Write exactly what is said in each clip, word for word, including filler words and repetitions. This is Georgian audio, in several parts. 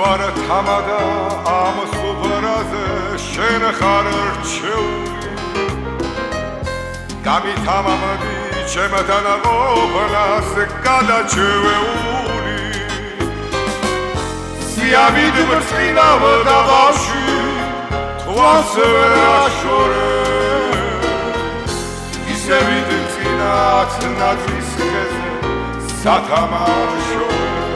ვარ თამადა ამ სუფრაზე შენ ხარ რჩეული გამითამამდი ჩემთან ყოფნას გადაჩვეული სიამით ბრწყინავ და ბავშვი თვალს ვერ აშორე ისევით წინათ ნაძვის ხეზე სათამაშო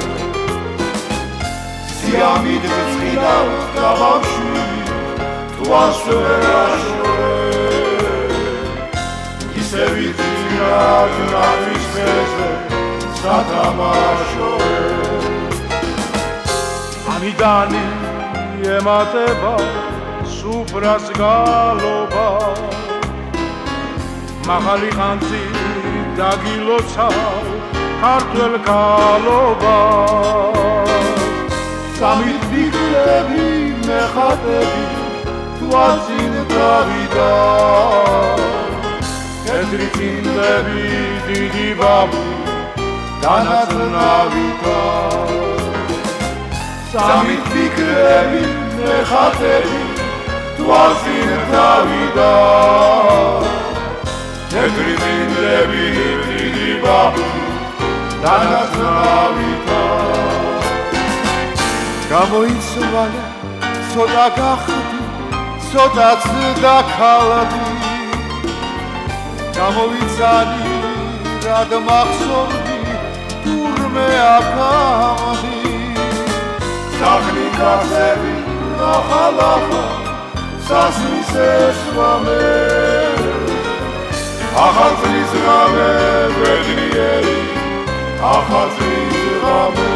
სიამით ბრწყინავ და ბავშვი თვალს ვერ აშორე ისევით წინათ ნაძვის ხეზე სათამაშო ამიდანი ემატება სუფრას გალობა მაღალი ხანძი დაგილოცავ ქართველ ქალობა სამით ფიქრები მეხატები თვალწინ დავიდა თეთრი წინდები დიდი ბაბი დანაწნავითა სამით ფიქრები მეხატები თვალწინ დავიდა თეთრი წინდები დიდი ბაბი დანაწნავითა გამოიცვალა ცოტა გახდი ცოტაც დაქალდი გამოვიცანი რად მახსოვდი თურმე აქამდი სახლი კაცები ახალახა სასმის ესვამე ახალწლის ღამე ბედნიერი ახალწლის ღამე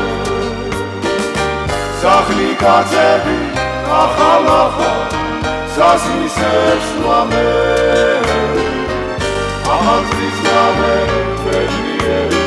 სახლი კაცები ახალახა სასმის ესვამე ახალწლის ღამე ბედნიერი